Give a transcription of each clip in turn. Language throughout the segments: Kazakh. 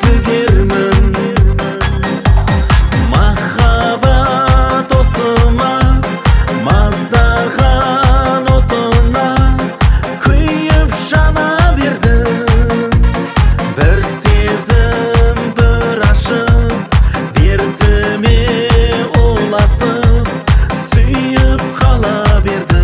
тігермін. Махаббат осыма маздаған отына күйіп жана бердім. Бір сезім бір ашып дертіме уласып сүйіп қала бердім.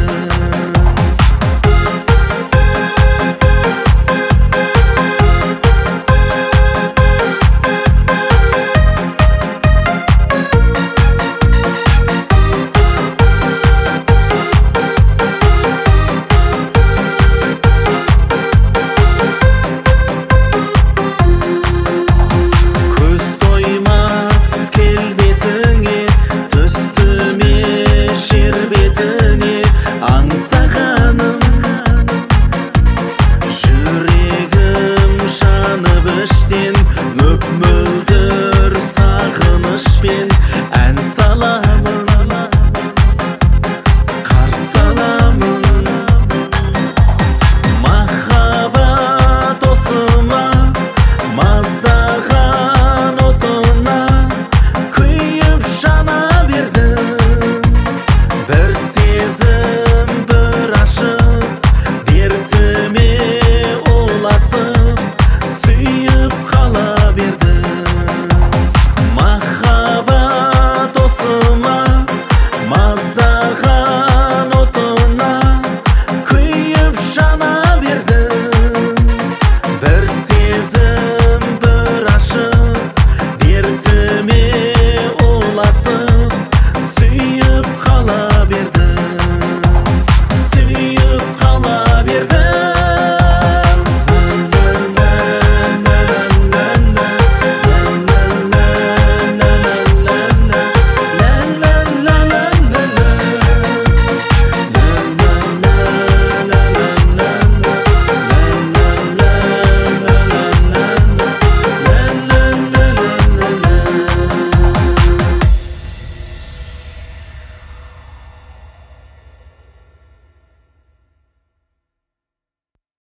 Көз тоймас келбетіңе, түстіме жер бетіне аңсағаным. Жүрегім жанып іштен мөп-мөлдір сағынышпен ән саламын, қарсы аламын. Махаббат осыма маздаған